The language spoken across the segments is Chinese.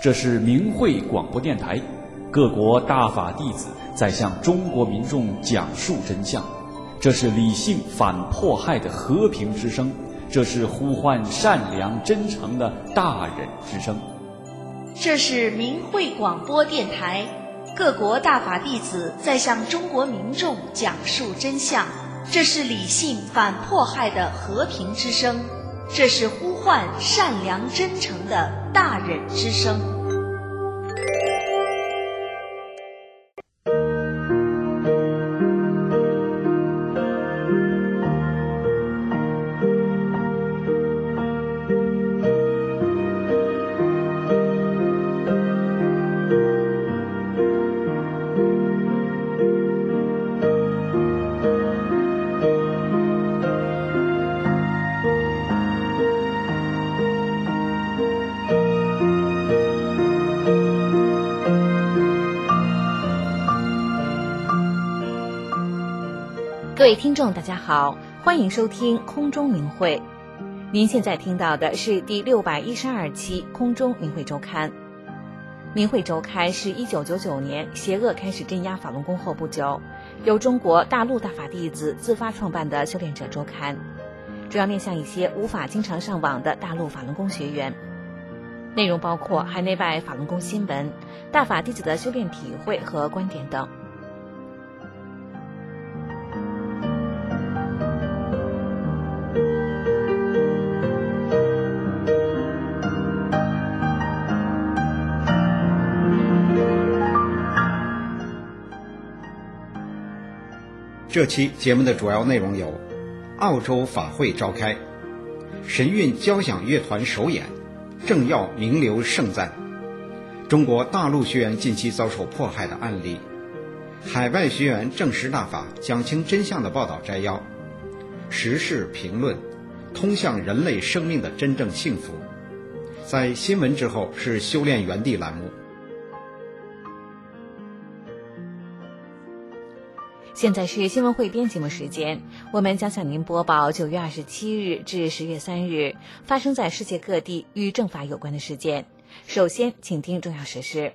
这是明慧广播电台，各国大法弟子在向中国民众讲述真相。这是理性反迫害的和平之声，这是呼唤善良真诚的大忍之声。 这是明慧广播电台，各国大法弟子在向中国民众讲述真相。这是理性反迫害的和平之声，这是呼唤善良真诚的大忍之声。 各位听众大家好，欢迎收听空中明慧。您现在听到的是第612期空中明慧周刊。明慧周刊是1999年邪恶开始镇压法轮功后不久，由中国大陆大法弟子自发创办的修炼者周刊，主要面向一些无法经常上网的大陆法轮功学员。内容包括海内外法轮功新闻、大法弟子的修炼体会和观点等。 这期节目的主要内容有：澳洲法会召开，神韵交响乐团首演，政要名流盛赞，中国大陆学员近期遭受迫害的案例，海外学员证实大法讲清真相的报道摘要，时事评论，通向人类生命的真正幸福。在新闻之后是修炼园地栏目。 现在是新闻汇编节目时间，我们将向您播报9月27日至10月3日发生在世界各地与政法有关的事件。首先，请听重要时事。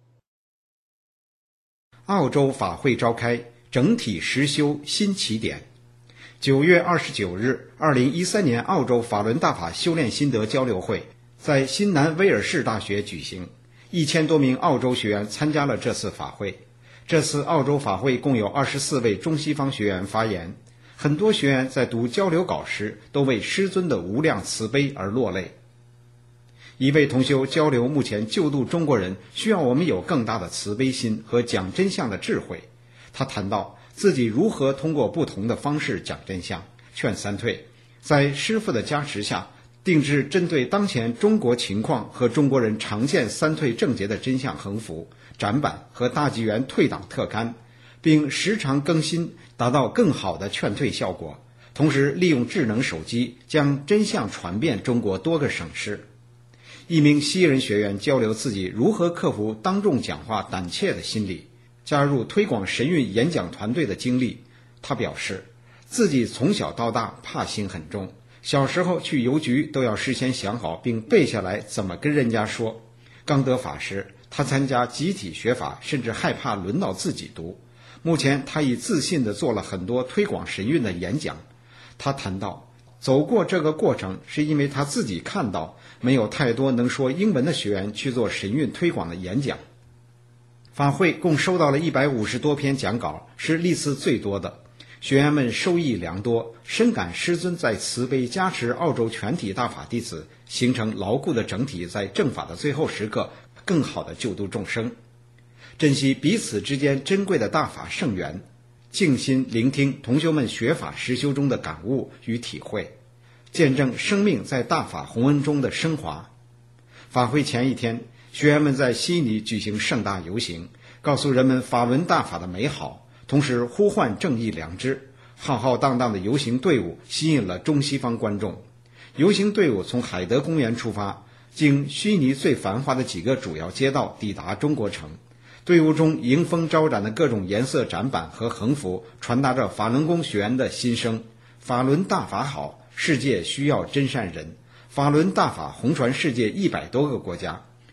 澳洲法会召开，整体实修新起点。9月29日，2013年澳洲法轮大法修炼心得交流会在新南威尔士大学举行，1000多名澳洲学员参加了这次法会。这次澳洲法会共有24位中西方学员发言，很多学员在读交流稿时都为师尊的无量慈悲而落泪。一位同修交流，目前救度中国人需要我们有更大的慈悲心和讲真相的智慧。他谈到自己如何通过不同的方式讲真相，劝三退，在师父的加持下定制针对当前中国情况和中国人常见三退正节的真相横幅、展板和大纪元退党特刊，并时常更新，达到更好的劝退效果。同时利用智能手机将真相传遍中国多个省市。一名西人学员交流自己如何克服当众讲话胆怯的心理，加入推广神韵演讲团队的经历。他表示自己从小到大怕心很重，小时候去邮局都要事先想好并背下来怎么跟人家说。刚得法时，他参加集体学法，甚至害怕轮到自己读。目前他已自信地做了很多推广神韵的演讲。他谈到走过这个过程是因为他自己看到没有太多能说英文的学员去做神韵推广的演讲。法会共收到了150多篇讲稿，是历次最多的。学员们受益良多，深感师尊在慈悲加持澳洲全体大法弟子，形成牢固的整体，在正法的最后时刻更好地救度众生，珍惜彼此之间珍贵的大法圣缘，静心聆听同修们学法实修中的感悟与体会，见证生命在大法洪恩中的升华。法会前一天，学员们在悉尼举行盛大游行，告诉人们法轮大法的美好，同时呼唤正义良知。浩浩荡荡的游行队伍吸引了中西方观众。游行队伍从海德公园出发，经悉尼最繁华的几个主要街道抵达中国城。队伍中迎风招展的各种颜色展板和横幅，传达着法轮功学员的心声：法轮大法好，世界需要真善人。法轮大法红传世界100多个国家，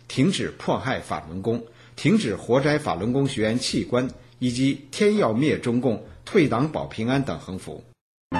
停止迫害法轮功、停止活摘法轮功学员器官以及天要灭中共、退党保平安等横幅。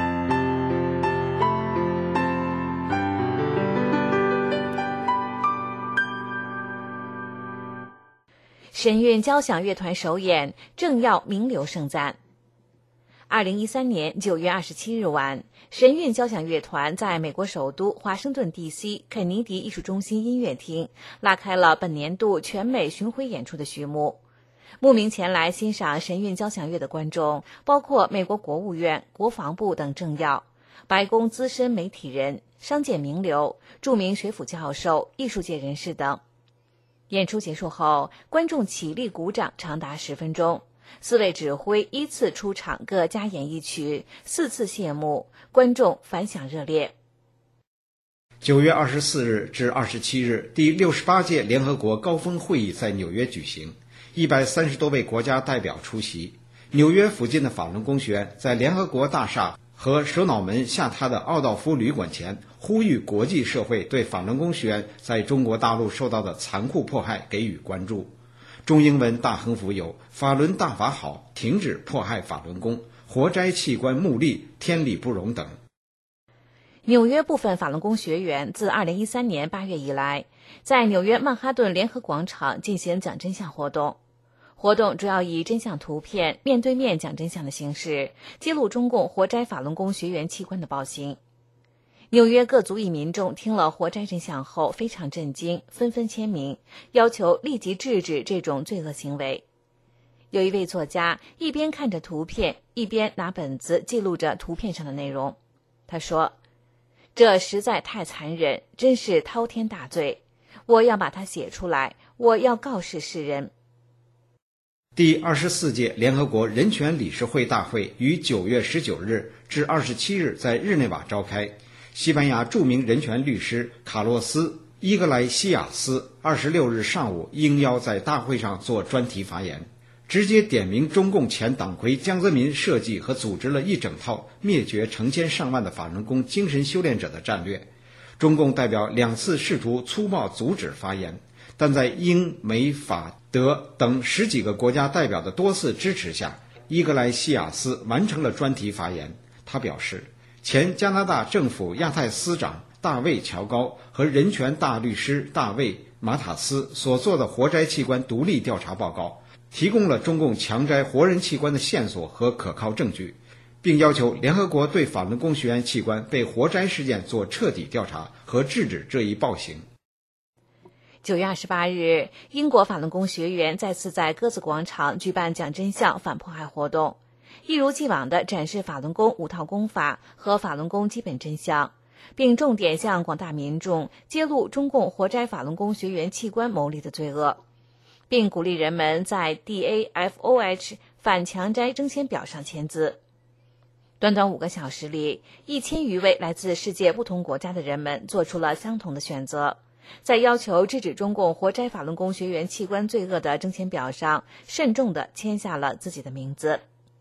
神韵交响乐团首演，政要名流盛赞。2013年9月27日晚，神韵交响乐团在美国首都华盛顿 DC 肯尼迪艺术中心音乐厅拉开了本年度全美巡回演出的序幕。慕名前来欣赏神韵交响乐的观众包括美国国务院、国防部等政要、白宫资深媒体人、商界名流、著名学府教授、艺术界人士等。演出结束后，观众起立鼓掌长达10分钟，4位指挥依次出场各加演一曲，4次谢幕，观众反响热烈。 9月24日至27日，第68届联合国高峰会议在纽约举行，130多位国家代表出席。纽约附近的法轮功学员在联合国大厦和首脑门下榻的奥道夫旅馆前，呼吁国际社会对法轮功学员在中国大陆受到的残酷迫害给予关注。中英文大横幅有“法轮大法好，停止迫害法轮功，活摘器官目利，天理不容”等。 纽约部分法轮功学员自2013年8月以来，在纽约曼哈顿联合广场进行讲真相活动。活动主要以真相图片、面对面讲真相的形式，揭露中共活摘法轮功学员器官的暴行。纽约各族裔民众听了活摘真相后非常震惊，纷纷签名，要求立即制止这种罪恶行为。有一位作家一边看着图片，一边拿本子记录着图片上的内容。他说：“这实在太残忍，真是滔天大罪，我要把它写出来，我要告示世人。” 第24届联合国人权理事会大会于9月19日至27日在日内瓦召开。西班牙著名人权律师卡洛斯·伊格莱西亚斯26日上午应邀在大会上做专题发言，直接点名中共前党魁江泽民设计和组织了一整套灭绝成千上万的法轮功精神修炼者的战略。中共代表2次试图粗暴阻止发言，但在英、美、法、德等10几个国家代表的多次支持下，伊格莱西亚斯完成了专题发言。他表示，前加拿大政府亚太司长大卫·乔高和人权大律师大卫·马塔斯所做的活摘器官独立调查报告，提供了中共强摘活人器官的线索和可靠证据，并要求联合国对法轮功学员器官被活摘事件做彻底调查和制止这一暴行。 9月28日，英国法轮功学员再次在鸽子广场举办讲真相反迫害活动，一如既往地展示法轮功5套功法和法轮功基本真相，并重点向广大民众揭露中共活摘法轮功学员器官牟利的罪恶，并鼓励人们在 DAFOH 反强摘征签表上签字。短短5个小时里，1000余位来自世界不同国家的人们做出了相同的选择，在要求制止中共活摘法轮功学员器官罪恶的征签表上慎重地签下了自己的名字。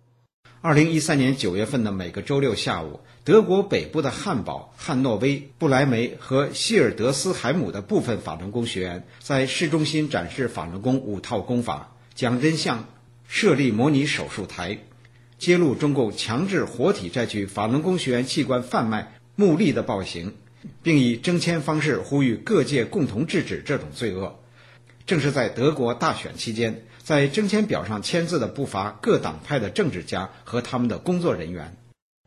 2013年9月份的每个周六下午，德国北部的汉堡、汉诺威、不莱梅和希尔德斯海姆的部分法轮功学员在市中心展示法轮功5套功法，讲真相，设立模拟手术台，揭露中共强制活体摘取法轮功学员器官贩卖牟利的暴行，并以征签方式呼吁各界共同制止这种罪恶。正是在德国大选期间，在征签表上签字的不乏各党派的政治家和他们的工作人员。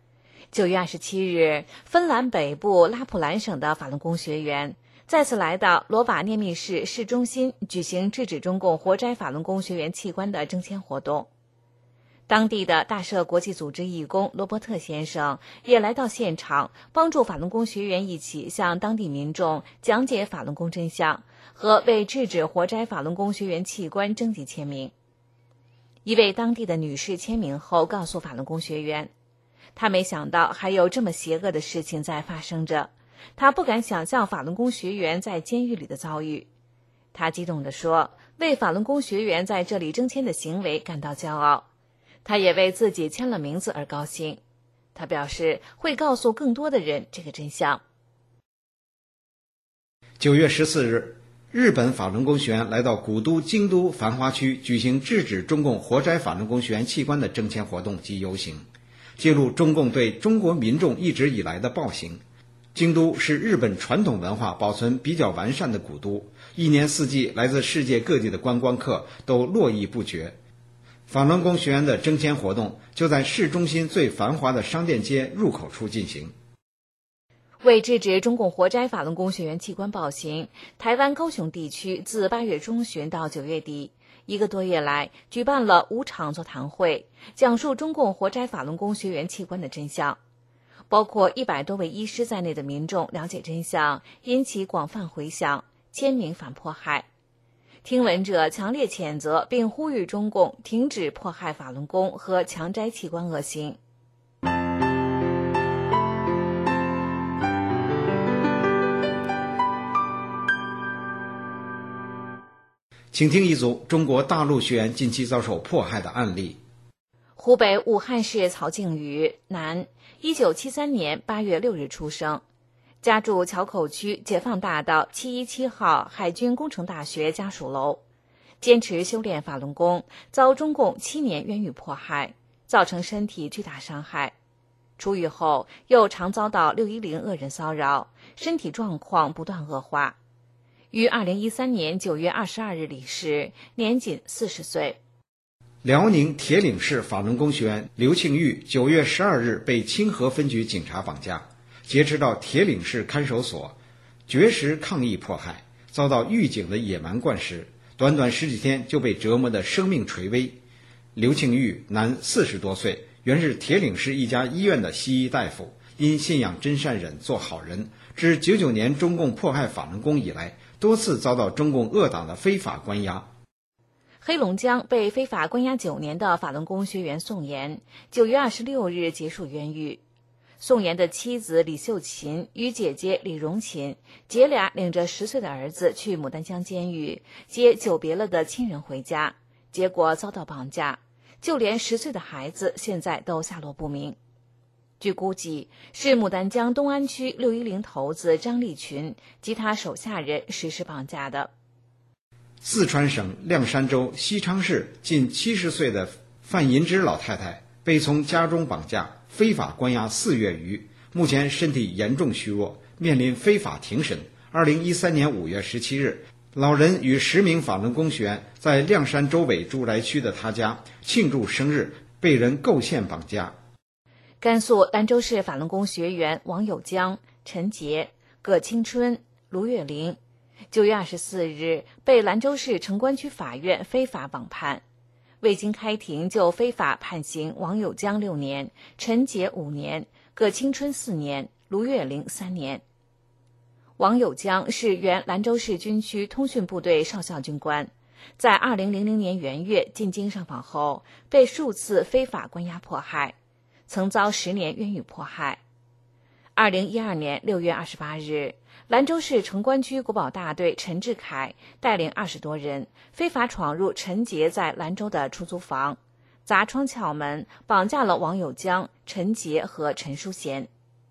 9月27日，芬兰北部拉普兰省的法轮功学员再次来到罗瓦涅密市市中心举行制止中共活摘法轮功学员器官的征签活动。当地的大赦国际组织义工罗伯特先生也来到现场，帮助法轮功学员一起向当地民众讲解法轮功真相和为制止活摘法轮功学员器官征集签名。一位当地的女士签名后告诉法轮功学员，她没想到还有这么邪恶的事情在发生着，她不敢想象法轮功学员在监狱里的遭遇。她激动地说，为法轮功学员在这里征签的行为感到骄傲，他也为自己签了名字而高兴。他表示会告诉更多的人这个真相。 9月14日， 日本法轮功学员来到古都京都繁华区举行制止中共活摘法轮功学员器官的征签活动及游行，揭露中共对中国民众一直以来的暴行。京都是日本传统文化保存比较完善的古都，一年四季来自世界各地的观光客都络绎不绝。法轮功学员的征签活动就在市中心最繁华的商店街入口处进行。 为制止中共活摘法轮功学员器官暴行，台湾高雄地区自8月中旬到9月底1个多月来，举办了5场座谈会，讲述中共活摘法轮功学员器官的真相。包括100多位医师在内的民众了解真相，引起广泛回响，签名反迫害。听闻者强烈谴责并呼吁中共停止迫害法轮功和强摘器官恶行。 请听一组中国大陆学员近期遭受迫害的案例。 湖北武汉市曹靖宇，男，1973年8月6日出生，家住桥口区解放大道717号海军工程大学家属楼，坚持修炼法轮功，遭中共7年冤狱迫害，造成身体巨大伤害。出狱后又常遭到610恶人骚扰，身体状况不断恶化。于2013年9月22日离世，年仅40岁。 辽宁铁岭市法轮功学员刘庆玉9月12日被清河分局警察绑架，劫持到铁岭市看守所，绝食抗议迫害，遭到狱警的野蛮灌食，短短10几天就被折磨得生命垂危。刘庆玉，男，40多岁，原是铁岭市一家医院的西医大夫，因信仰真善忍做好人，至99年中共迫害法轮功以来，多次遭到中共恶党的非法关押。 黑龙江被非法关押9年的法轮功学员宋岩9月26日结束冤狱。宋岩的妻子李秀琴与姐姐李荣琴姐俩领着10岁的儿子去牡丹江监狱接久别了的亲人回家，结果遭到绑架，就连10岁的孩子现在都下落不明。据估计，是牡丹江东安区610头子张立群及他手下人实施绑架的。 四川省凉山州西昌市近70岁的范银枝老太太被从家中绑架，非法关押4月余，目前身体严重虚弱，面临非法庭审。2013年5月17日，老人与10名法轮功学员在凉山州委住宅区的他家庆祝生日，被人构陷绑架。 甘肃兰州市法轮功学员王有江、陈杰、葛青春、卢月玲9月24日被兰州市城关区法院非法网判，未经开庭就非法判刑王有江6年、陈杰5年、葛青春4年、卢月玲3年。王有江是原兰州市军区通讯部队少校军官，在2000年元月进京上访后，被数次非法关押迫害，曾遭10年冤狱迫害。2012年6月28日，兰州市城关区国保大队陈志凯带领20多人非法闯入陈杰在兰州的出租房，砸窗撬门，绑架了王有江、陈杰和陈淑贤。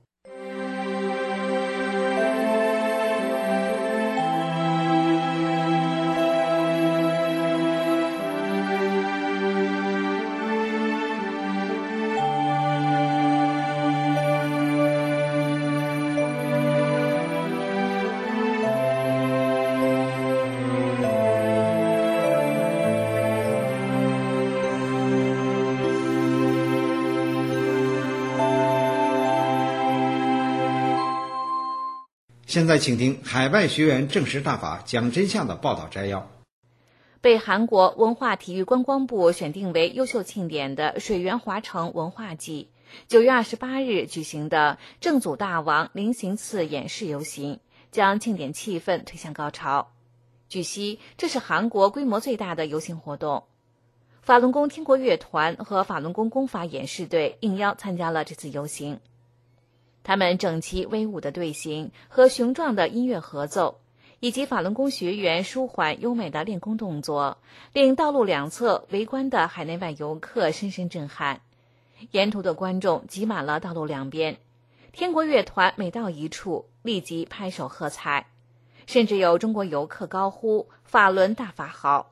现在请听海外学员证实大法讲真相的报道摘要。 被韩国文化体育观光部选定为优秀庆典的水源华城文化季9月28日举行的正祖大王临行刺演示游行，将庆典气氛推向高潮。据悉，这是韩国规模最大的游行活动。法轮功天国乐团和法轮功功法演示队应邀参加了这次游行。他们整齐威武的队形和雄壮的音乐合奏，以及法轮功学员舒缓优美的练功动作，令道路两侧围观的海内外游客深深震撼。沿途的观众挤满了道路两边，天国乐团每到一处立即拍手喝彩。 甚至有中国游客高呼法轮大法好。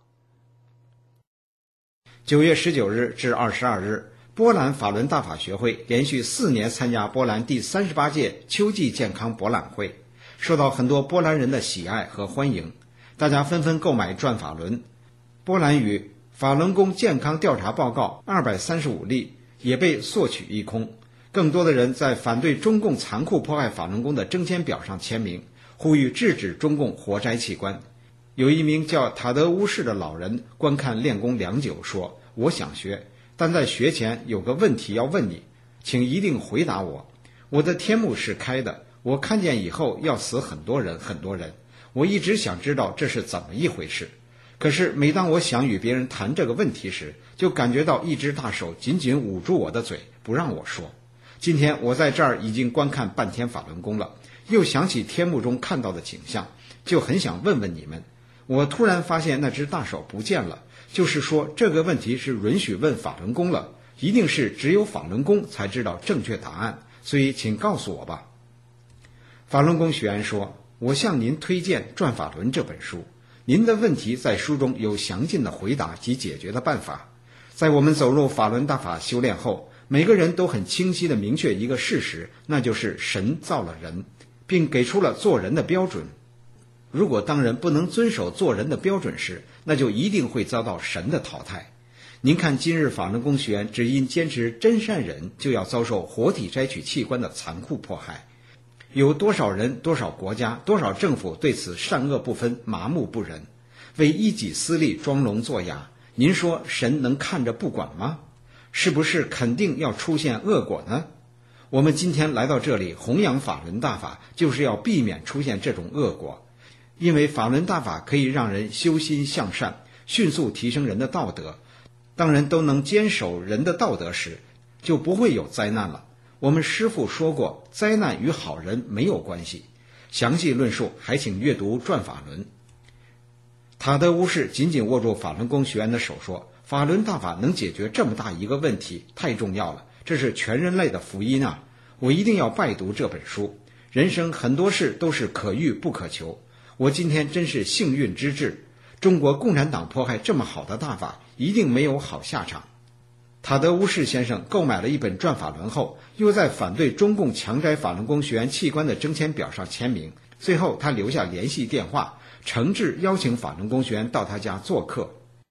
9月19日至22日，波兰法轮大法学会连续4年参加波兰第38届秋季健康博览会，受到很多波兰人的喜爱和欢迎，大家纷纷购买转法轮。波兰语法轮功健康调查报告235例也被索取一空，更多的人在反对中共残酷破坏法轮功的征签表上签名，呼吁制止中共活摘器官。有一名叫塔德乌士的老人观看练功良久，说：“我想学，但在学前有个问题要问你，请一定回答我。我的天目是开的，我看见以后要死很多人，我一直想知道这是怎么一回事。可是每当我想与别人谈这个问题时，就感觉到一只大手紧紧捂住我的嘴，不让我说。今天我在这儿已经观看半天法轮功了，又想起天幕中看到的景象，就很想问问你们。我突然发现那只大手不见了，就是说这个问题是允许问法轮功了，一定是只有法轮功才知道正确答案，所以请告诉我吧。”法轮功学员说：“我向您推荐《转法轮》这本书，您的问题在书中有详尽的回答及解决的办法。在我们走入法轮大法修炼后，每个人都很清晰地明确一个事实，那就是神造了人，并给出了做人的标准。如果当人不能遵守做人的标准时，那就一定会遭到神的淘汰。您看今日法轮功学员只因坚持真善忍，就要遭受活体摘取器官的残酷迫害。有多少人、多少国家、多少政府对此善恶不分，麻木不仁，为一己私利装聋作哑？您说神能看着不管吗？是不是肯定要出现恶果呢？我们今天来到这里弘扬法轮大法，就是要避免出现这种恶果。因为法轮大法可以让人修心向善，迅速提升人的道德。当人都能坚守人的道德时，就不会有灾难了。我们师父说过，灾难与好人没有关系。详细论述还请阅读《转法轮》。塔德乌士紧紧握住法轮功学员的手说：“法轮大法能解决这么大一个问题，太重要了，这是全人类的福音啊！我一定要拜读这本书。人生很多事都是可遇不可求，我今天真是幸运之至。中国共产党迫害这么好的大法，一定没有好下场。”塔德乌士先生购买了一本《转法轮》后，又在反对中共强摘法轮功学员器官的征签表上签名，最后他留下联系电话，诚挚邀请法轮功学员到他家做客。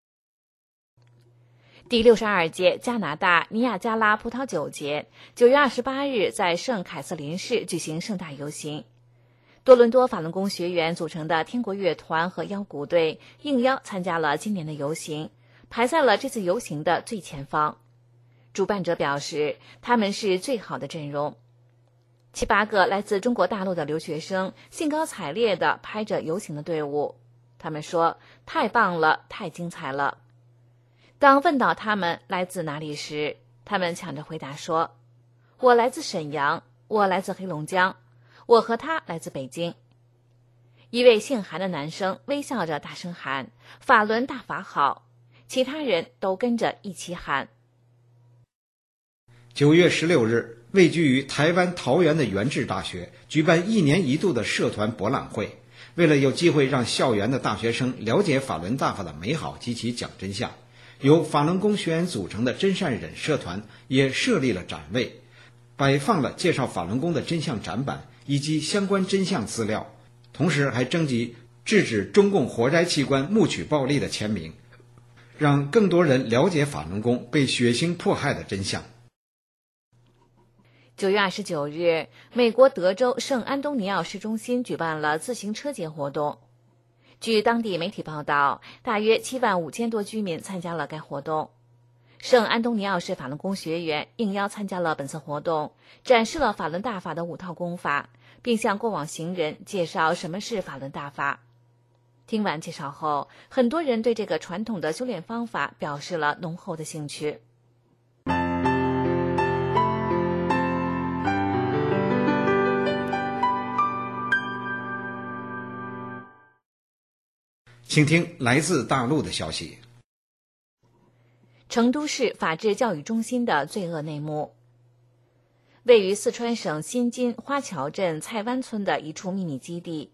第62届加拿大尼亚加拉葡萄酒节9月28日在圣凯瑟琳市举行盛大游行。多伦多法轮功学员组成的天国乐团和腰鼓队应邀参加了今年的游行，排在了这次游行的最前方。主办者表示，他们是最好的阵容。7、8个来自中国大陆的留学生兴高采烈地拍着游行的队伍。他们说：“太棒了，太精彩了。”当问到他们来自哪里时，他们抢着回答说：“我来自沈阳，我来自黑龙江，我和他来自北京。”一位姓韩的男生微笑着大声喊：“法轮大法好！”其他人都跟着一起喊。 9月16日，位居于台湾桃园的元智大学举办1年一度的社团博览会，为了有机会让校园的大学生了解法轮大法的美好及其讲真相，由法轮功学员组成的真善忍社团也设立了展位，摆放了介绍法轮功的真相展板以及相关真相资料，同时还征集制止中共活摘器官募取暴利的签名，让更多人了解法轮功被血腥迫害的真相。 9月29日，美国德州圣安东尼奥市中心举办了自行车节活动。据当地媒体报道，大约7万5千多居民参加了该活动。圣安东尼奥市法轮功学员应邀参加了本次活动，展示了法轮大法的5套功法，并向过往行人介绍什么是法轮大法。听完介绍后，很多人对这个传统的修炼方法表示了浓厚的兴趣。 请听来自大陆的消息。 成都市法治教育中心的罪恶内幕。位于四川省新津花桥镇蔡湾村的一处秘密基地，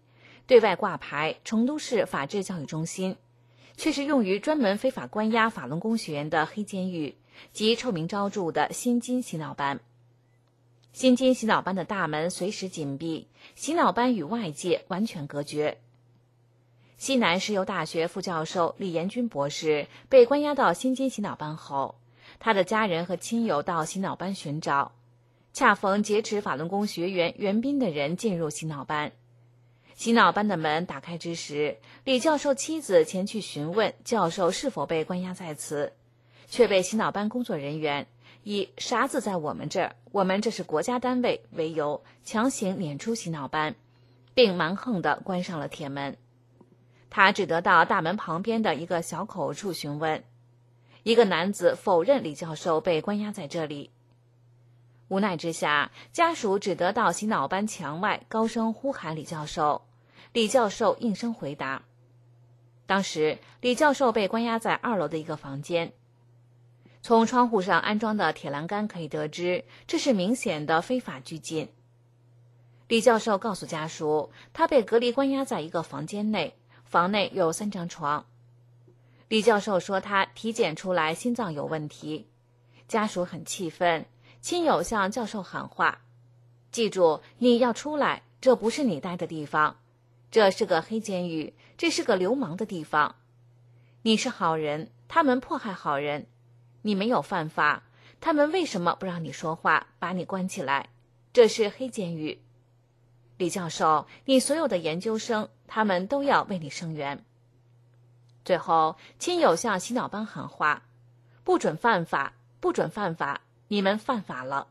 对外挂牌成都市法治教育中心，却是用于专门非法关押法轮功学员的黑监狱及臭名昭著的新津洗脑班。新津洗脑班的大门随时紧闭，洗脑班与外界完全隔绝。西南石油大学副教授李延军博士被关押到新津洗脑班后，他的家人和亲友到洗脑班寻找，恰逢劫持法轮功学员袁斌的人进入洗脑班。洗脑班的门打开之时，李教授妻子前去询问教授是否被关押在此，却被洗脑班工作人员以啥子在我们这儿，我们这是国家单位为由强行撵出洗脑班，并蛮横地关上了铁门。他只得到大门旁边的一个小口处询问，一个男子否认李教授被关押在这里。无奈之下，家属只得到洗脑班墙外高声呼喊李教授，李教授应声回答。当时李教授被关押在2楼的一个房间，从窗户上安装的铁栏杆可以得知，这是明显的非法拘禁。李教授告诉家属，他被隔离关押在一个房间内，房内有3张床。李教授说他体检出来心脏有问题，家属很气愤，亲友向教授喊话，记住，你要出来，这不是你待的地方，这是个黑监狱，这是个流氓的地方。你是好人，他们迫害好人，你没有犯法，他们为什么不让你说话，把你关起来？这是黑监狱。李教授，你所有的研究生，他们都要为你声援。最后，亲友向洗脑班喊话，不准犯法，不准犯法，你们犯法了。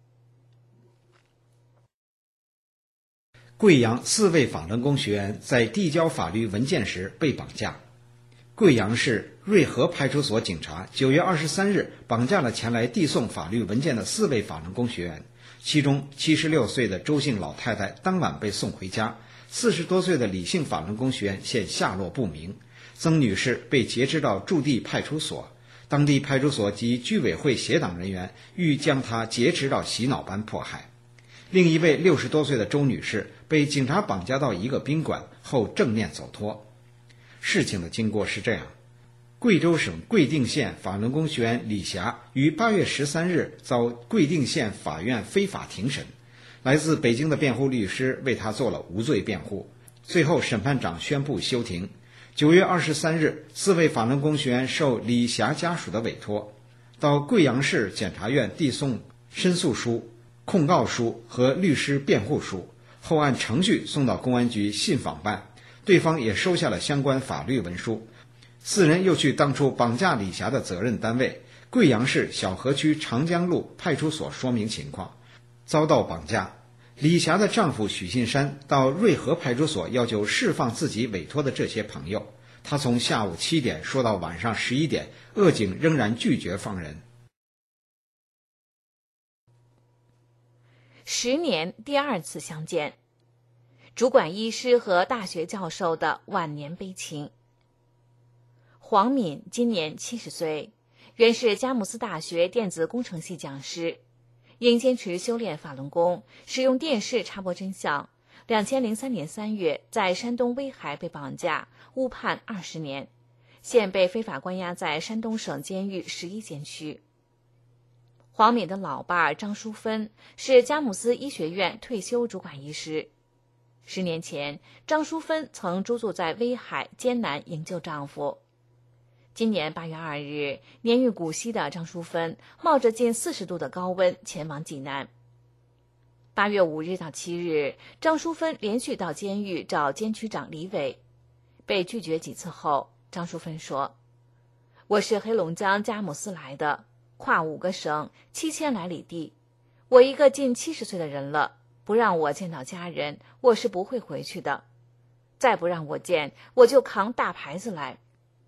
贵阳4位法轮功学员在递交法律文件时被绑架。贵阳市瑞和派出所警察9月23日绑架了前来递送法律文件的4位法轮功学员，其中76岁的周姓老太太当晚被送回家，40多岁的李姓法轮功学员现下落不明，曾女士被劫持到驻地派出所，当地派出所及居委会协党人员欲将她劫持到洗脑班迫害。另一位60多岁的周女士被警察绑架到一个宾馆后正面走脱。事情的经过是这样：贵州省贵定县法轮功学员李霞于8月13日遭贵定县法院非法庭审，来自北京的辩护律师为她做了无罪辩护，最后审判长宣布休庭。9月23日，4位法轮功学员受李霞家属的委托，到贵阳市检察院递送申诉书、控告书和律师辩护书，后按程序送到公安局信访办，对方也收下了相关法律文书。4人又去当初绑架李霞的责任单位贵阳市小河区长江路派出所说明情况，遭到绑架。李霞的丈夫许信山到瑞和派出所要求释放自己委托的这些朋友，他从下午7点说到晚上11点，鄂警仍然拒绝放人。 10年第2次相见，主管医师和大学教授的晚年悲情。黄敏今年70岁，原是佳木斯大学电子工程系讲师，因坚持修炼法轮功，使用电视插播真相，2003年3月在山东威海被绑架，误判20年，现被非法关押在山东省监狱11监区。黄敏的老伴张淑芬是佳木斯医学院退休主管医师。10年前，张淑芬曾租住在威海，艰难营救丈夫。今年8月2日，年逾古稀的张淑芬冒着近40度的高温前往济南。8月5日到7日，张淑芬连续到监狱找监区长李伟，被拒绝几次后，张淑芬说：“我是黑龙江佳木斯来的，跨5个省，7000来里地，我一个近70岁的人了，不让我见到家人，我是不会回去的。再不让我见，我就扛大牌子来。”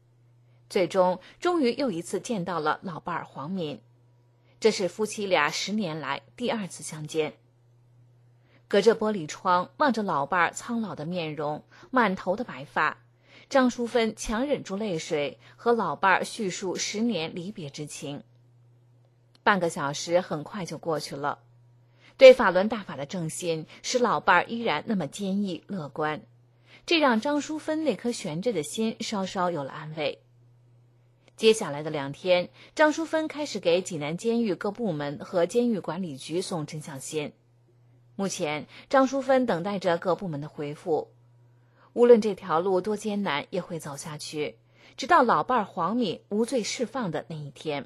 终于又一次见到了老伴儿黄敏，这是夫妻俩10年来第2次相见。隔着玻璃窗望着老伴儿苍老的面容，满头的白发，张淑芬强忍住泪水，和老伴儿叙述10年离别之情。半个小时很快就过去了，对法轮大法的正信使老伴儿依然那么坚毅乐观。 这让张淑芬那颗悬着的心稍稍有了安慰。接下来的2天，张淑芬开始给济南监狱各部门和监狱管理局送真相信。目前，张淑芬等待着各部门的回复。无论这条路多艰难，也会走下去，直到老伴黄敏无罪释放的那一天。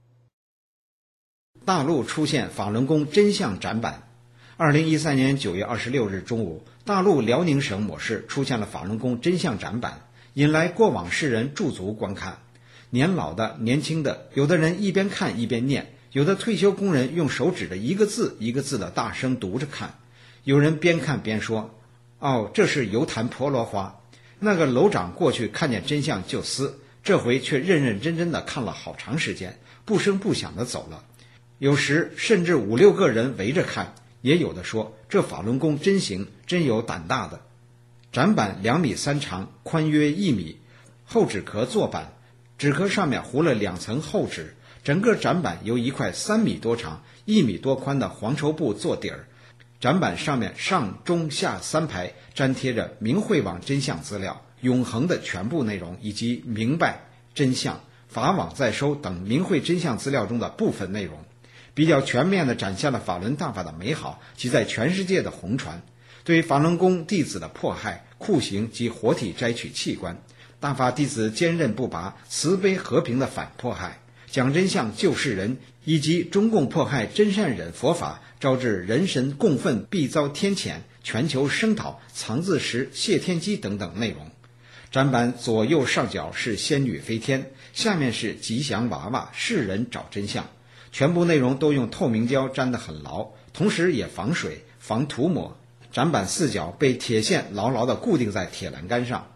大陆出现法轮功真相展板。2013年9月26日中午，大陆辽宁省某市出现了法轮功真相展板，引来过往世人驻足观看。年老的、年轻的，有的人一边看一边念，有的退休工人用手指着一个字一个字的大声读着看，有人边看边说：“哦，这是油坛婆罗花。”那个楼长过去看见真相就撕，这回却认认真真的看了好长时间，不声不响的走了。有时甚至5、6个人围着看，也有的说这法轮功真行，真有胆大的。展板2米3长，宽约1米，厚纸壳做板，纸壳上面糊了2层厚纸，整个展板由一块3米多长、1米多宽的黄绸布做底儿。展板上面上中下3排粘贴着明慧网真相资料、永恒的全部内容，以及明白、真相、法网在收等明慧真相资料中的部分内容，比较全面地展现了法轮大法的美好及在全世界的红传，对法轮功弟子的迫害、酷刑及活体摘取器官，大法弟子坚韧不拔、慈悲和平的反迫害，讲真相救世人，以及中共迫害真善忍佛法，招致人神共愤，必遭天谴，全球声讨、藏字石、谢天机等等内容。展板左右上角是仙女飞天，下面是吉祥娃娃，世人找真相。全部内容都用透明胶粘得很牢，同时也防水、防涂抹。展板4角被铁线牢牢地固定在铁栏杆上。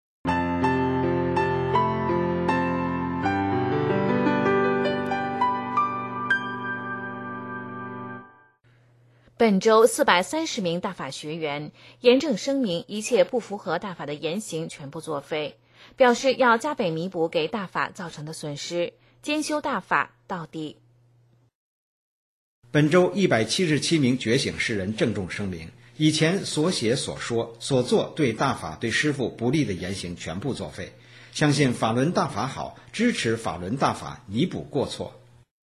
本周430名大法学员严正声明，一切不符合大法的言行全部作废，表示要加倍弥补给大法造成的损失，兼修大法到底。 本周177名觉醒世人郑重声明，以前所写所说所做对大法对师父不利的言行全部作废，相信法轮大法好，支持法轮大法，弥补过错。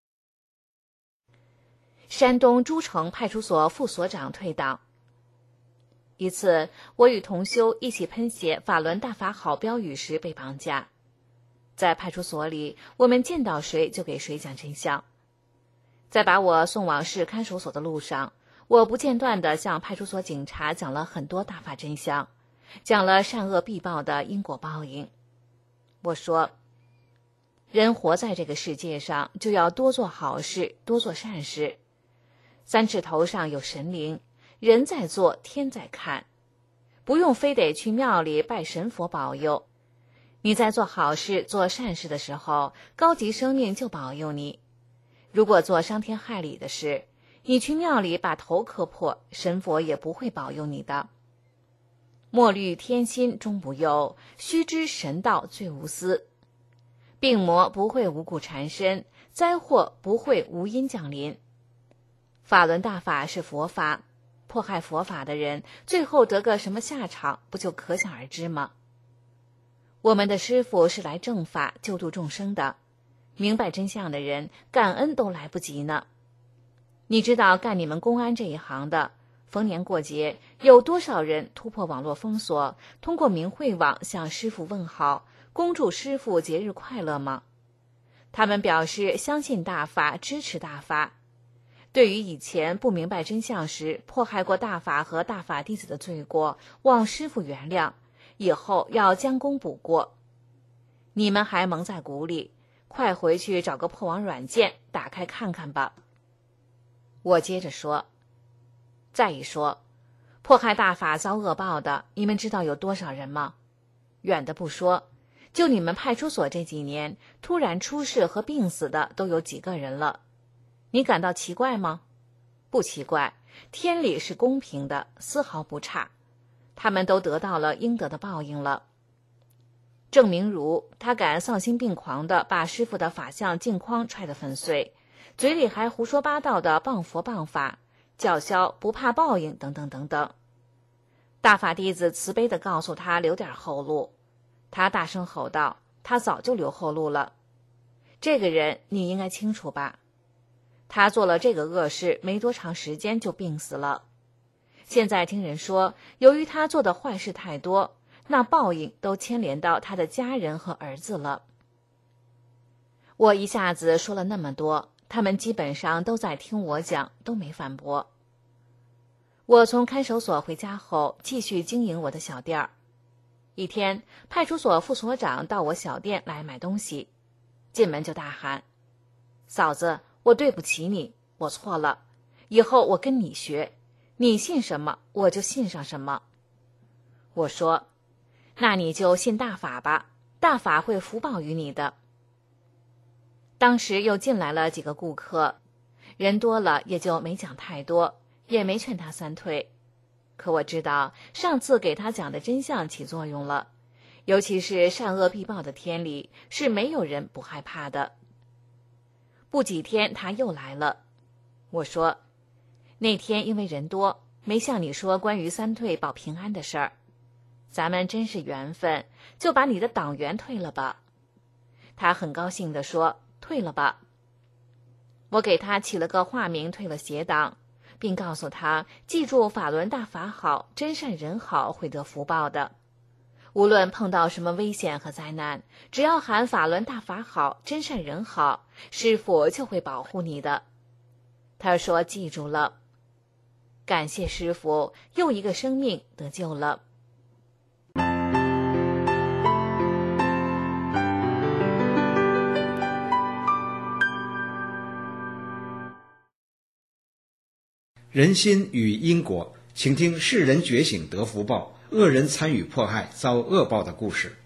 山东诸城派出所副所长退党。一次，我与同修一起喷写法轮大法好标语时被绑架，在派出所里，我们见到谁就给谁讲真相。在把我送往市看守所的路上，我不间断地向派出所警察讲了很多大法真相，讲了善恶必报的因果报应。我说，人活在这个世界上，就要多做好事，多做善事。3尺头上有神灵，人在做，天在看，不用非得去庙里拜神佛保佑。你在做好事、做善事的时候，高级生命就保佑你。如果做伤天害理的事，你去庙里把头磕破，神佛也不会保佑你的。莫虑天心终不佑，须知神道最无私。病魔不会无故缠身，灾祸不会无因降临。法轮大法是佛法，迫害佛法的人最后得个什么下场，不就可想而知吗？我们的师父是来正法救度众生的，明白真相的人感恩都来不及呢。你知道干你们公安这一行的，逢年过节有多少人突破网络封锁，通过明慧网向师父问好，恭祝师父节日快乐吗？他们表示相信大法，支持大法。对于以前不明白真相时迫害过大法和大法弟子的罪过，望师父原谅，以后要将功补过。你们还蒙在鼓里，快回去找个破网软件打开看看吧。我接着说，再一说，迫害大法遭恶报的，你们知道有多少人吗？远的不说，就你们派出所这几年，突然出事和病死的都有几个人了。你感到奇怪吗？不奇怪，天理是公平的，丝毫不差，他们都得到了应得的报应了。郑明儒，他敢丧心病狂地把师父的法像镜框踹得粉碎，嘴里还胡说八道的谤佛谤法，叫嚣不怕报应等等等等。 大法弟子慈悲地告诉他留点后路。他大声吼道：“他早就留后路了。这个人你应该清楚吧？他做了这个恶事，没多长时间就病死了。现在听人说，由于他做的坏事太多，那报应都牵连到他的家人和儿子了。”我一下子说了那么多，他们基本上都在听我讲，都没反驳。我从看守所回家后，继续经营我的小店儿。一天，派出所副所长到我小店来买东西，进门就大喊：“嫂子，我对不起你，我错了，以后我跟你学，你信什么我就信上什么。”我说：“那你就信大法吧，大法会福报于你的。”当时又进来了几个顾客，人多了也就没讲太多，也没劝他三退。可我知道上次给他讲的真相起作用了，尤其是善恶必报的天理，是没有人不害怕的。不几天他又来了。我说：“那天因为人多，没向你说关于三退保平安的事儿。咱们真是缘分，就把你的党员退了吧。”他很高兴地说：“退了吧。”我给他起了个化名，退了邪党，并告诉他记住法轮大法好，真善人好，会得福报的。无论碰到什么危险和灾难，只要喊法轮大法好，真善人好，师父就会保护你的。他说记住了。感谢师父，又一个生命得救了。 人心与因果，请听世人觉醒得福报，恶人参与迫害遭恶报的故事。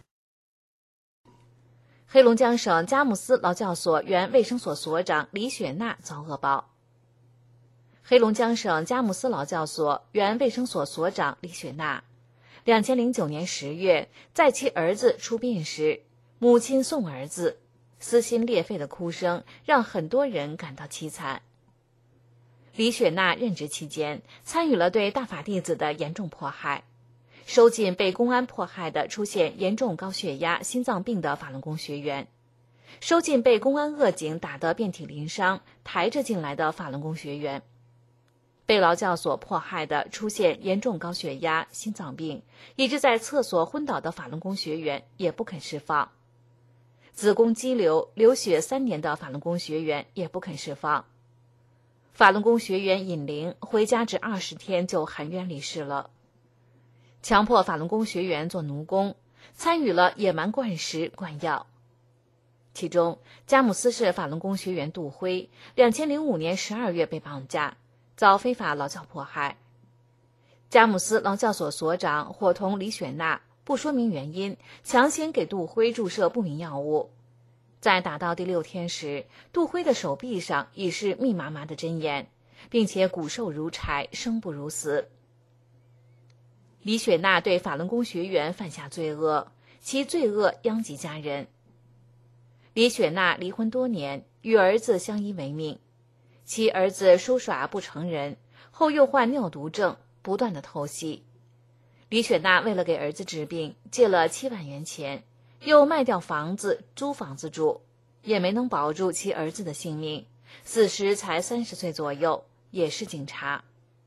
黑龙江省佳木斯劳教所原卫生所所长李雪娜遭恶报。黑龙江省佳木斯劳教所原卫生所所长李雪娜，2009年10月，在其儿子出殡时，母亲送儿子，撕心裂肺的哭声让很多人感到凄惨。李雪娜任职期间，参与了对大法弟子的严重迫害，收进被公安迫害的出现严重高血压、心脏病的法轮功学员，收进被公安恶警打得遍体鳞伤、抬着进来的法轮功学员，被劳教所迫害的出现严重高血压、心脏病，以致在厕所昏倒的法轮功学员也不肯释放，子宫肌瘤、流血3年的法轮功学员也不肯释放。法轮功学员尹玲回家只20天就含冤离世了。强迫法轮功学员做奴工，参与了野蛮灌食灌药。其中，佳木斯市法轮功学员杜辉2005年12月被绑架，遭非法劳教迫害。佳木斯劳教所所长伙同李雪娜不说明原因，强行给杜辉注射不明药物。在打到第6天时，杜辉的手臂上已是密麻麻的针眼，并且骨瘦如柴，生不如死。李雪娜对法轮功学员犯下罪恶，其罪恶殃及家人。李雪娜离婚多年，与儿子相依为命。其儿子书耍不成人，后又患尿毒症，不断的透析。李雪娜为了给儿子治病，借了7万元钱，又卖掉房子租房子住，也没能保住其儿子的性命，死时才30岁左右，也是警察。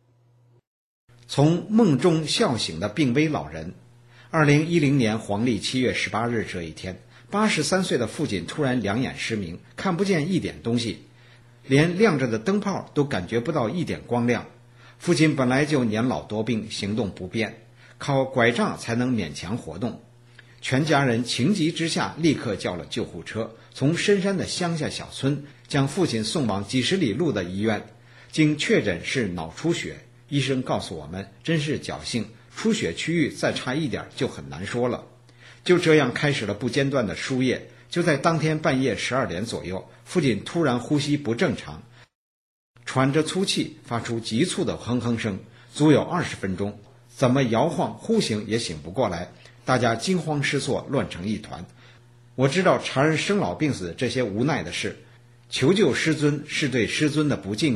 从梦中笑醒的病危老人。2010年黄历7月18日这一天，83岁的父亲突然两眼失明，看不见一点东西，连亮着的灯泡都感觉不到一点光亮。父亲本来就年老多病，行动不便，靠拐杖才能勉强活动。全家人情急之下立刻叫了救护车，从深山的乡下小村将父亲送往几十里路的医院，经确诊是脑出血。医生告诉我们，真是侥幸，出血区域再差一点就很难说了。就这样开始了不间断的输液。就在当天半夜12点左右，父亲突然呼吸不正常，喘着粗气，发出急促的哼哼声，足有20分钟，怎么摇晃呼醒也醒不过来，大家惊慌失措，乱成一团。我知道常人生老病死这些无奈的事，求救师尊是对师尊的不敬啊，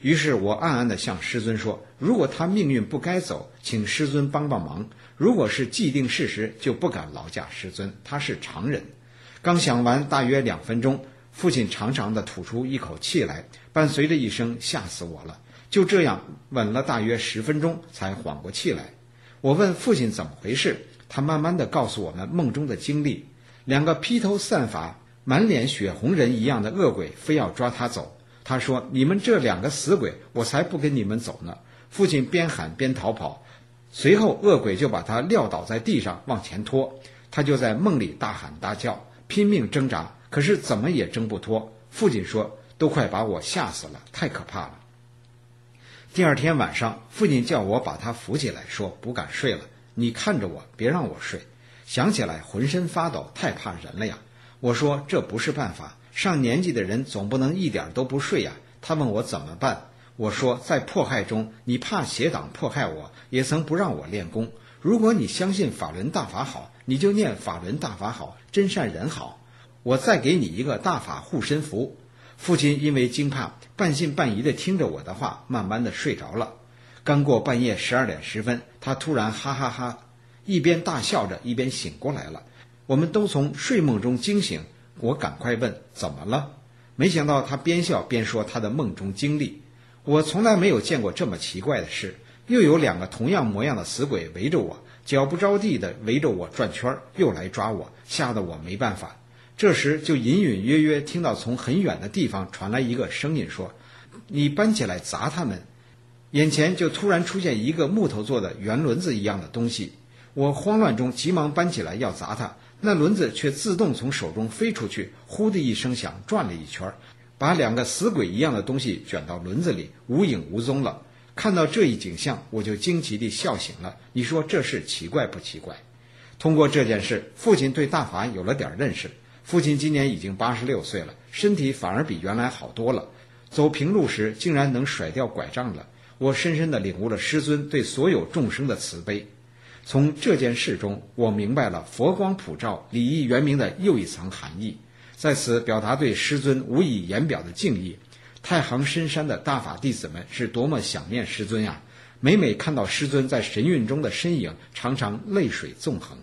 于是我暗暗地向师尊说，如果他命运不该走，请师尊帮帮忙，如果是既定事实，就不敢劳驾师尊，他是常人。刚想完大约2分钟，父亲长长地吐出一口气来，伴随着一声吓死我了。就这样稳了大约10分钟才缓过气来。我问父亲怎么回事，他慢慢地告诉我们梦中的经历。2个披头散发满脸血红人一样的恶鬼非要抓他走，他说，你们这2个死鬼，我才不跟你们走呢。父亲边喊边逃跑，随后恶鬼就把他撂倒在地上往前拖，他就在梦里大喊大叫，拼命挣扎，可是怎么也挣不脱。父亲说，都快把我吓死了，太可怕了。第2天晚上，父亲叫我把他扶起来，说不敢睡了，你看着我，别让我睡。想起来浑身发抖，太怕人了呀。我说这不是办法，上年纪的人总不能一点都不睡呀。他问我怎么办，我说在迫害中，你怕邪党迫害我，也曾不让我练功。如果你相信法轮大法好，你就念法轮大法好，真善人好。我再给你一个大法护身符。父亲因为惊怕，半信半疑地听着我的话，慢慢地睡着了。刚过半夜12点10分，他突然哈哈哈，一边大笑着一边醒过来了。我们都从睡梦中惊醒，我赶快问怎么了，没想到他边笑边说他的梦中经历。我从来没有见过这么奇怪的事，又有2个同样模样的死鬼围着我，脚不着地的围着我转圈，又来抓我，吓得我没办法。这时就隐隐约约听到从很远的地方传来一个声音说，你搬起来砸他们。眼前就突然出现一个木头做的圆轮子一样的东西，我慌乱中急忙搬起来要砸它，那轮子却自动从手中飞出去，呼的一声响，转了一圈，把2个死鬼一样的东西卷到轮子里，无影无踪了。看到这一景象，我就惊奇地笑醒了。你说这事奇怪不奇怪？通过这件事，父亲对大法有了点认识。父亲今年已经86岁了，身体反而比原来好多了，走平路时竟然能甩掉拐杖了。我深深地领悟了师尊对所有众生的慈悲。从这件事中，我明白了佛光普照、礼义圆明的又一层含义，在此表达对师尊无以言表的敬意。太行深山的大法弟子们是多么想念师尊呀！每每看到师尊在神韵中的身影，常常泪水纵横。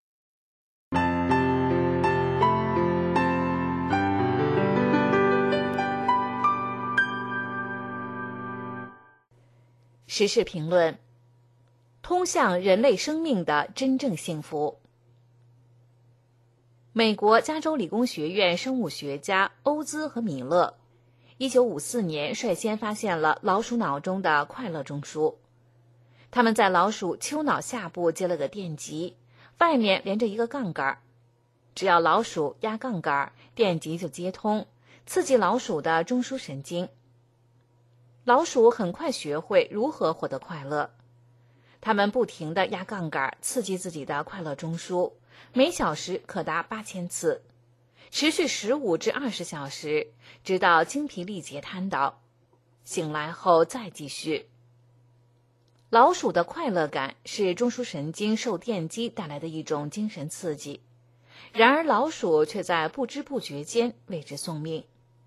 时事评论：通向人类生命的真正幸福。美国加州理工学院生物学家欧兹和米勒1954年率先发现了老鼠脑中的快乐中枢。他们在老鼠丘脑下部接了个电极，外面连着一个杠杆，只要老鼠压杠杆，电极就接通，刺激老鼠的中枢神经。老鼠很快学会如何获得快乐，它们不停地压杠杆，刺激自己的快乐中枢，每小时可达8000次，持续15至20小时，直到精疲力竭瘫倒，醒来后再继续。老鼠的快乐感是中枢神经受电击带来的一种精神刺激，然而老鼠却在不知不觉间为之送命。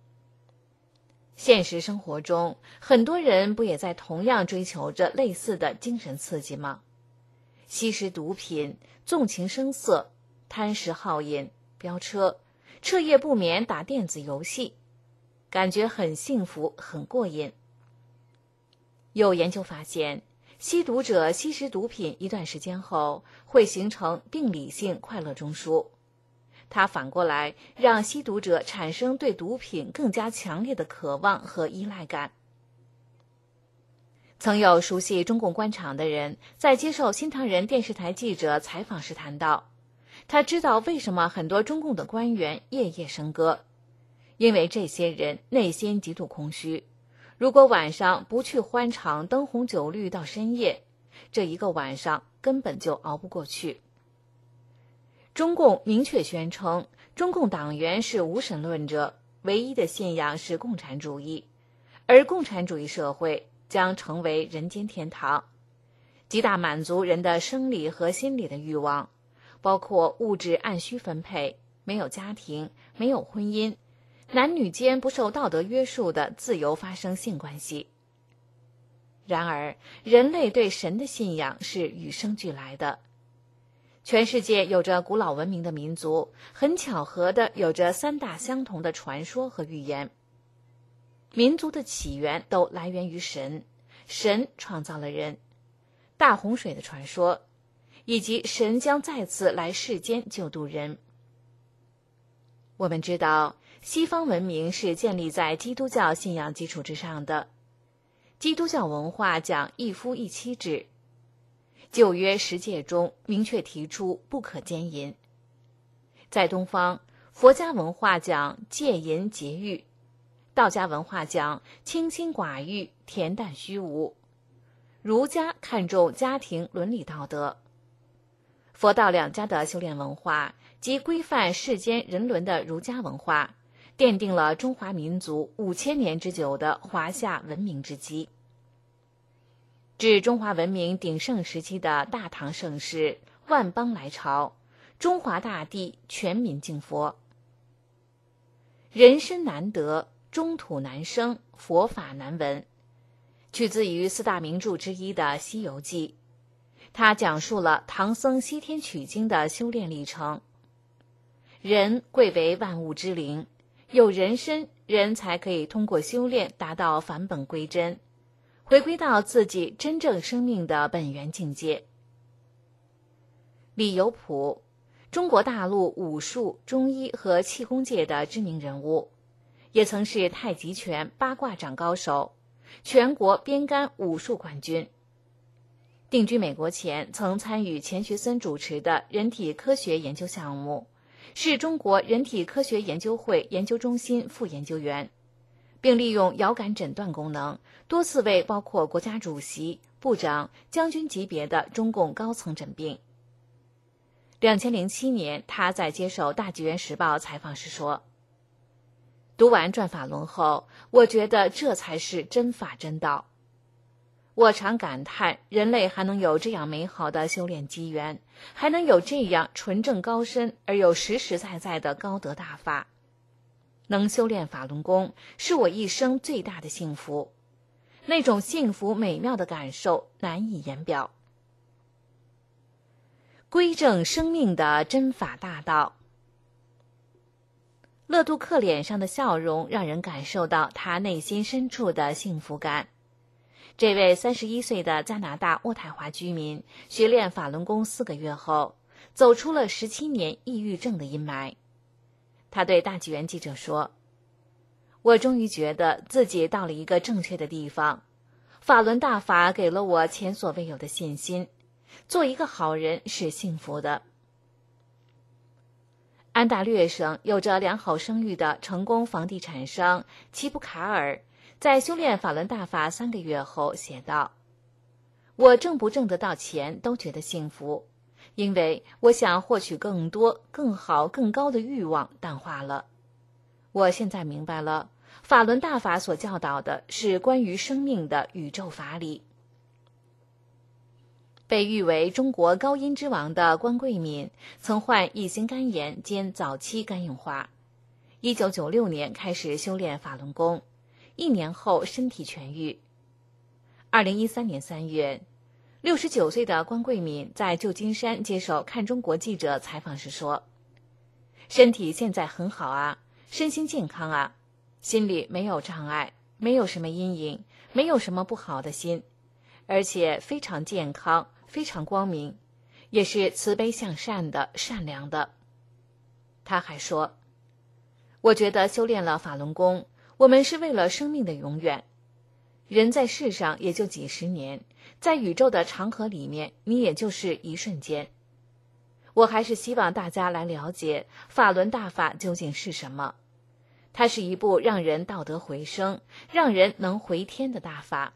现实生活中，很多人不也在同样追求着类似的精神刺激吗？吸食毒品、纵情声色、贪食好饮、飙车、彻夜不眠打电子游戏，感觉很幸福、很过瘾。有研究发现，吸毒者吸食毒品一段时间后，会形成病理性快乐中枢。它反过来让吸毒者产生对毒品更加强烈的渴望和依赖感。曾有熟悉中共官场的人在接受新唐人电视台记者采访时谈到，他知道为什么很多中共的官员夜夜笙歌，因为这些人内心极度空虚，如果晚上不去欢场灯红酒绿到深夜，这一个晚上根本就熬不过去。中共明确宣称，中共党员是无神论者，唯一的信仰是共产主义，而共产主义社会将成为人间天堂，极大满足人的生理和心理的欲望，包括物质按需分配，没有家庭，没有婚姻，男女间不受道德约束的自由发生性关系， 然而，人类对神的信仰是与生俱来的。全世界有着古老文明的民族，很巧合的有着3大相同的传说和预言。民族的起源都来源于神，神创造了人，大洪水的传说，以及神将再次来世间救度人。我们知道，西方文明是建立在基督教信仰基础之上的。基督教文化讲一夫一妻制，旧约10诫中明确提出不可奸淫。在东方，佛家文化讲戒淫节欲，道家文化讲清心寡欲、恬淡虚无，儒家看重家庭伦理道德。佛道两家的修炼文化及规范世间人伦的儒家文化，奠定了中华民族5000年之久的华夏文明之基。至中华文明鼎盛时期的大唐盛世，万邦来朝，中华大地全民敬佛。人参难得，中土难生，佛法难闻，取自于4大名著之一的《西游记》。它讲述了唐僧西天取经的修炼历程。人贵为万物之灵，有人参，人才可以通过修炼达到返本归真，回归到自己真正生命的本源境界。李有朴，中国大陆武术、中医和气功界的知名人物，也曾是太极拳、八卦掌高手，全国边杆武术冠军。定居美国前，曾参与钱学森主持的人体科学研究项目，是中国人体科学研究会研究中心副研究员，并利用遥感诊断功能，多次为包括国家主席、部长、将军级别的中共高层诊病。2007年，他在接受《大纪元时报》采访时说：“读完转法轮后，我觉得这才是真法真道。我常感叹，人类还能有这样美好的修炼机缘，还能有这样纯正高深而又实实在在的高德大法。能修炼法轮功，是我一生最大的幸福。那种幸福美妙的感受难以言表。”归正生命的真法大道。勒杜克脸上的笑容让人感受到他内心深处的幸福感。这位31岁的加拿大渥太华居民学练法轮功4个月后，走出了17年抑郁症的阴霾。他对大纪元记者说：“我终于觉得自己到了一个正确的地方，法轮大法给了我前所未有的信心，做一个好人是幸福的。”安大略省有着良好声誉的成功房地产商齐布卡尔，在修炼法轮大法3个月后写道：“我挣不挣得到钱都觉得幸福，因为我想获取更多、更好、更高的欲望淡化了。我现在明白了，法轮大法所教导的是关于生命的宇宙法理。”被誉为中国高音之王的关桂敏曾患乙型肝炎兼早期肝硬化，1996年开始修炼法轮功，1年后身体痊愈。2013年3月，69岁的关桂敏在旧金山接受看中国记者采访时说：“身体现在很好啊，身心健康啊，心里没有障碍，没有什么阴影，没有什么不好的心，而且非常健康，非常光明，也是慈悲向善的、善良的。”他还说：“我觉得修炼了法轮功，我们是为了生命的永远。人在世上也就几十年，在宇宙的长河里面，你也就是一瞬间。我还是希望大家来了解法轮大法究竟是什么。它是一部让人道德回升、让人能回天的大法。”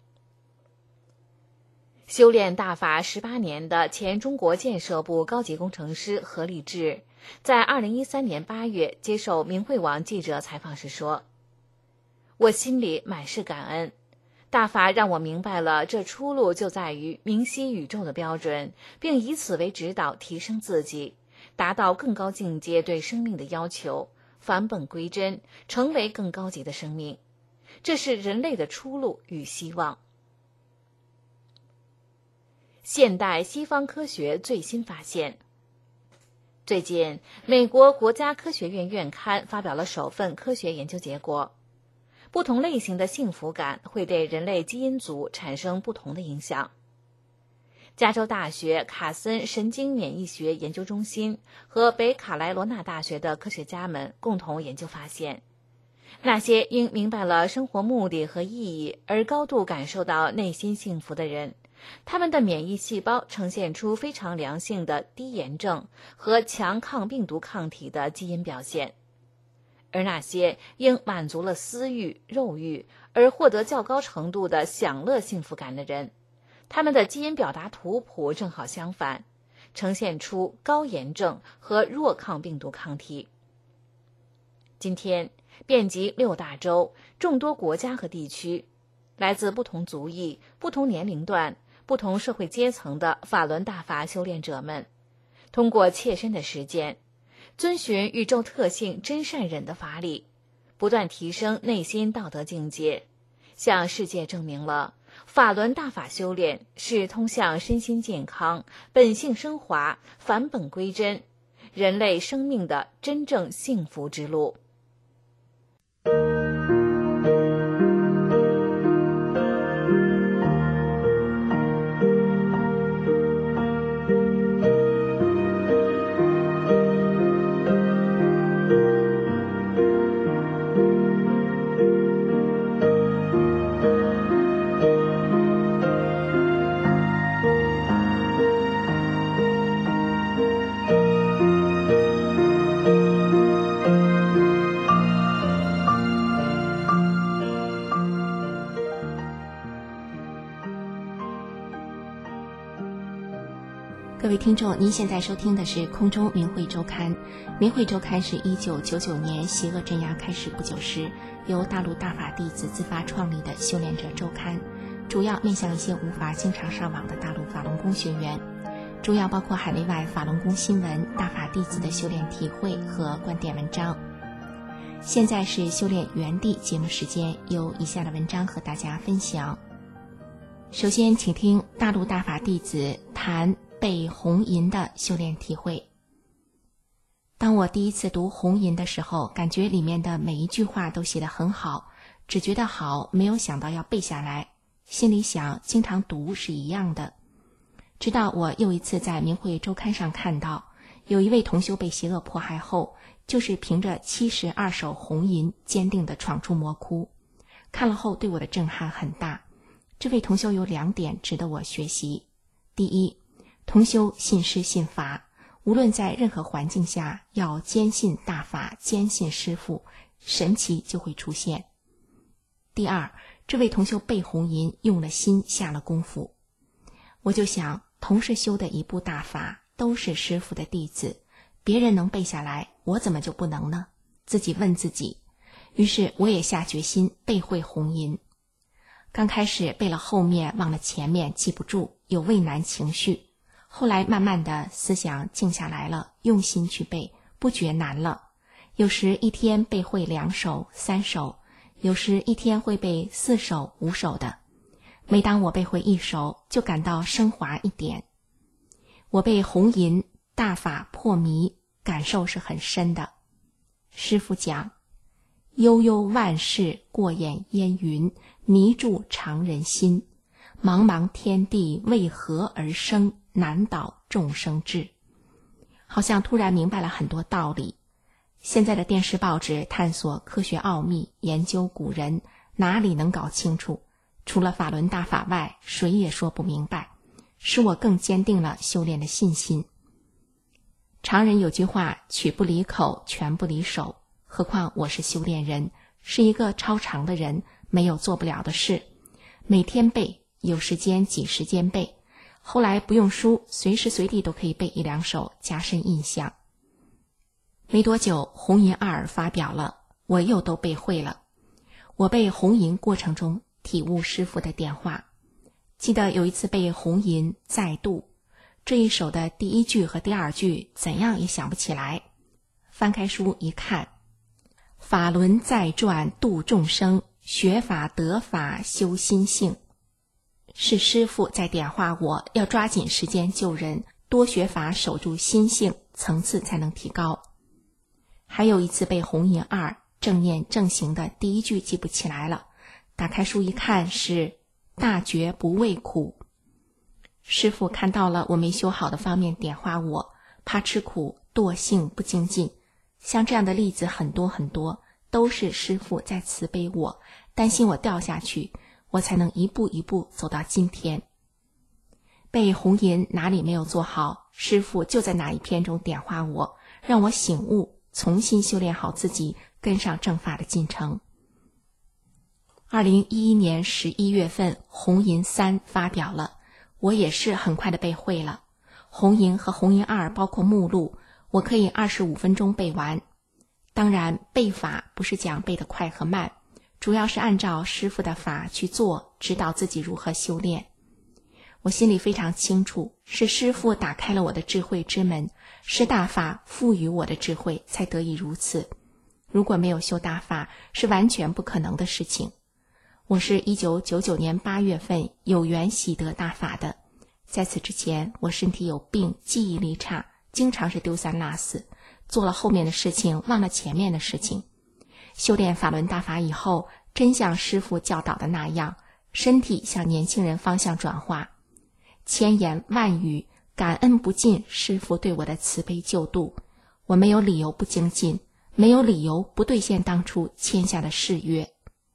修炼大法18年的前中国建设部高级工程师何立志，在2013年8月接受明慧网记者采访时说：“我心里满是感恩，大法让我明白了这出路就在于明晰宇宙的标准，并以此为指导提升自己，达到更高境界对生命的要求，返本归真，成为更高级的生命。这是人类的出路与希望。” 现代西方科学最新发现。最近，美国国家科学院院刊发表了首份科学研究结果。不同类型的幸福感会对人类基因组产生不同的影响。加州大学卡森神经免疫学研究中心和北卡罗来纳大学的科学家们共同研究发现，那些因明白了生活目的和意义而高度感受到内心幸福的人，他们的免疫细胞呈现出非常良性的低炎症和强抗病毒抗体的基因表现。而那些因满足了私欲、肉欲而获得较高程度的享乐幸福感的人，他们的基因表达图谱正好相反，呈现出高炎症和弱抗病毒抗体。今天，遍及6大洲、众多国家和地区，来自不同族裔、不同年龄段、不同社会阶层的法轮大法修炼者们，通过切身的实践，遵循宇宙特性真善忍的法理，不断提升内心道德境界，向世界证明了法轮大法修炼是通向身心健康、本性升华、返本归真、人类生命的真正幸福之路。 各位听众，您现在收听的是空中明慧周刊。明慧周刊是1999年邪恶镇压开始不久时，由大陆大法弟子自发创立的修炼者周刊，主要面向一些无法经常上网的大陆法轮功学员，主要包括海内外法轮功新闻、大法弟子的修炼体会和观点文章。现在是修炼原地节目时间，有以下的文章和大家分享。首先请听大陆大法弟子谈背红银的修炼体会。当我第一次读红银的时候，感觉里面的每一句话都写得很好，只觉得好，没有想到要背下来，心里想经常读是一样的。直到我又一次在明慧周刊上看到，有一位同修被邪恶迫害后，就是凭着72首红银坚定地闯出魔窟。看了后对我的震撼很大。这位同修有2点值得我学习。第一，同修信师信法，无论在任何环境下，要坚信大法，坚信师父，神奇就会出现。第二，这位同修背红银用了心，下了功夫。我就想，同是修的一部大法，都是师父的弟子，别人能背下来，我怎么就不能呢？自己问自己。于是我也下决心背会红银。刚开始背了后面，忘了前面，记不住，有畏难情绪。后来慢慢的思想静下来了，用心去背，不觉难了。有时一天背会2首、3首，有时一天会背4首、5首的。每当我背会1首，就感到升华一点。我背红银大法破迷，感受是很深的。师父讲，悠悠万事，过眼烟云，迷住常人心。茫茫天地，为何而生？难倒众生智。好像突然明白了很多道理。现在的电视报纸探索科学奥秘，研究古人，哪里能搞清楚？除了法轮大法外，谁也说不明白，使我更坚定了修炼的信心。常人有句话，曲不离口，拳不离手，何况我是修炼人，是一个超常的人，没有做不了的事。每天背，有时间挤时间背，后来不用书，随时随地都可以背1、2首，加深印象。没多久，红银2发表了，我又都背会了。我背红银过程中体悟师父的点化。记得有一次背红银再度，这一首的第1句和第2句怎样也想不起来。翻开书一看，法轮再转度众生，学法得法修心性。 是师父在点化我要抓紧时间救人，多学法守住心性，层次才能提高。还有一次背弘淫2正念正行的第一句记不起来了，打开书一看是大觉不畏苦。师父看到了我没修好的方面点化我，怕吃苦，惰性不精进。像这样的例子很多很多，都是师父在慈悲我，担心我掉下去，我才能一步一步走到今天。背弘淫哪里没有做好，师父就在哪一篇中点化我，让我醒悟，重新修炼好自己，跟上正法的进程。2011年11月份弘淫3发表了，我也是很快的背会了。弘淫和弘淫2包括目录，我可以25分钟背完。当然背法不是讲背得快和慢，主要是按照师父的法去做，指导自己如何修炼。我心里非常清楚，是师父打开了我的智慧之门，是大法赋予我的智慧才得以如此。如果没有修大法，是完全不可能的事情。我是1999年8月份有缘习得大法的，在此之前我身体有病，记忆力差，经常是丢三落四，做了后面的事情，忘了前面的事情。修炼法轮大法以后，真像师父教导的那样，身体向年轻人方向转化，千言万语感恩不尽师父对我的慈悲救度。我没有理由不精进，没有理由不兑现当初签下的誓约。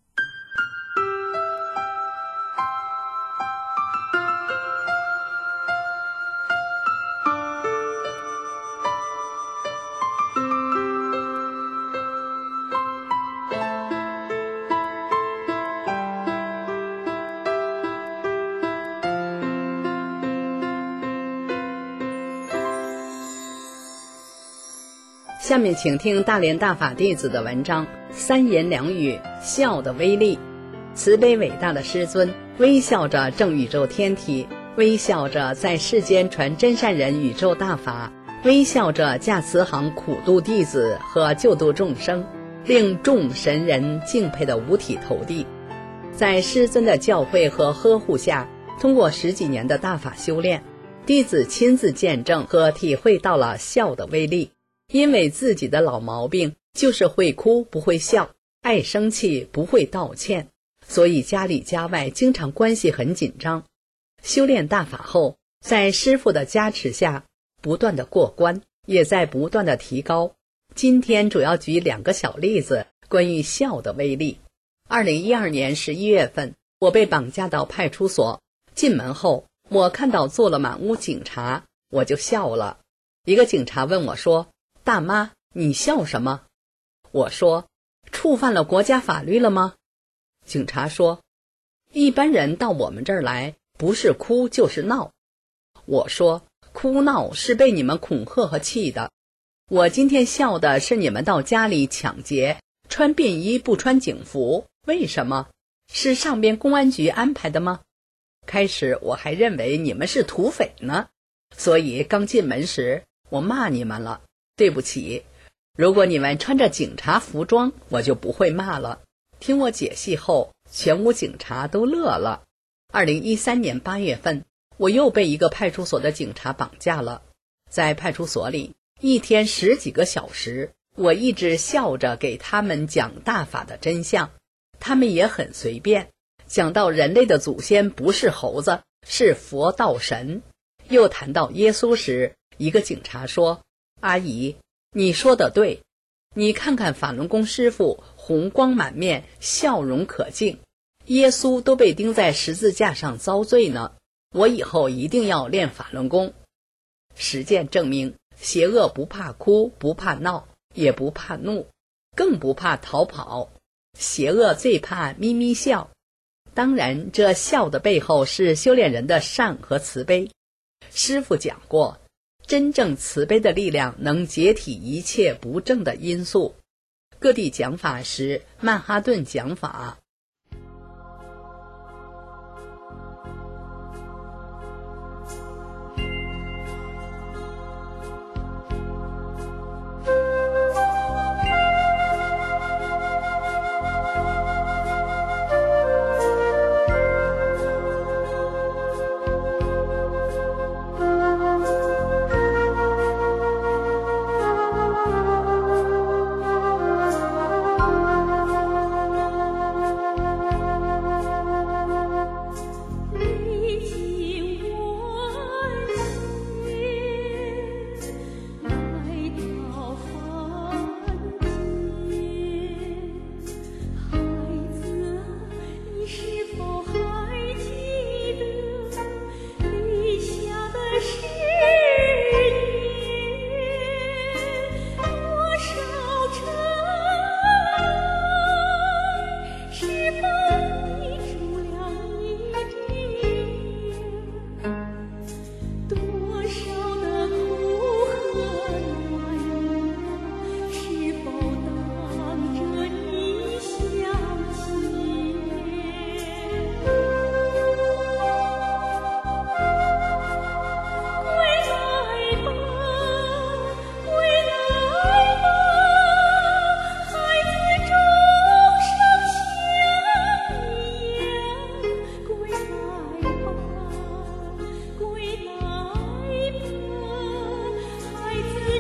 下面请听大连大法弟子的文章，三言两语笑的威力。慈悲伟大的师尊微笑着正宇宙天体，微笑着在世间传真善人宇宙大法，微笑着驾慈航苦度弟子和救度众生，令众神人敬佩的五体投地。在师尊的教诲和呵护下，通过10几年的大法修炼，弟子亲自见证和体会到了笑的威力。因为自己的老毛病就是会哭不会笑，爱生气不会道歉，所以家里家外经常关系很紧张。修炼大法后，在师父的加持下不断的过关，也在不断的提高。今天主要举2个小例子，关于笑的威力。2012年11月份，我被绑架到派出所，进门后我看到坐了满屋警察，我就笑了。一个警察问我说，大妈，你笑什么？我说，触犯了国家法律了吗？警察说，一般人到我们这儿来，不是哭就是闹。我说，哭闹是被你们恐吓和气的。我今天笑的是你们到家里抢劫，穿便衣不穿警服，为什么？是上边公安局安排的吗？开始我还认为你们是土匪呢，所以刚进门时我骂你们了。对不起，如果你们穿着警察服装，我就不会骂了。听我解析后，全屋警察都乐了。2013年8月份，我又被一个派出所的警察绑架了。在派出所里，一天10几个小时，我一直笑着给他们讲大法的真相，他们也很随便，讲到人类的祖先不是猴子，是佛道神。又谈到耶稣时，一个警察说，阿姨，你说的对，你看看法轮功师父红光满面，笑容可敬，耶稣都被钉在十字架上遭罪呢，我以后一定要练法轮功。实践证明，邪恶不怕哭，不怕闹，也不怕怒，更不怕逃跑，邪恶最怕咪咪笑。当然，这笑的背后是修炼人的善和慈悲。师父讲过，真正慈悲的力量能解体一切不正的因素。各地讲法时，曼哈顿讲法。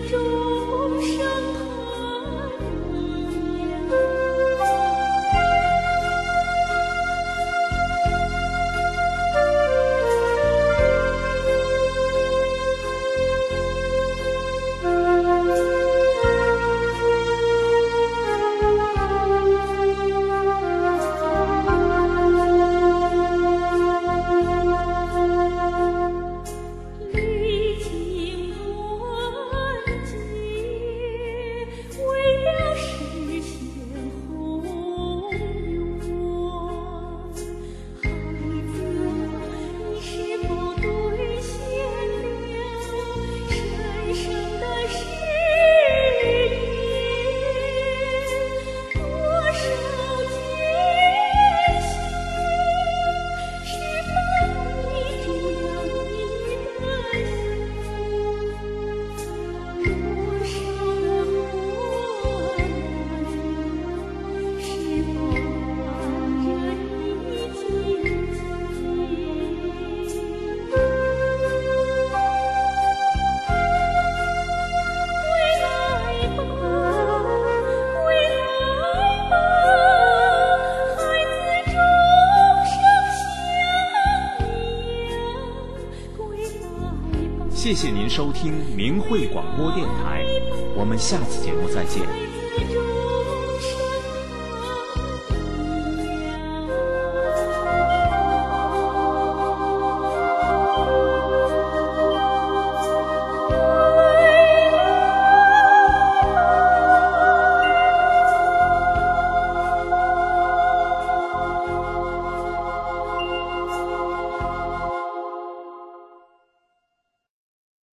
谢谢您收听明慧广播电台，我们下次节目再见。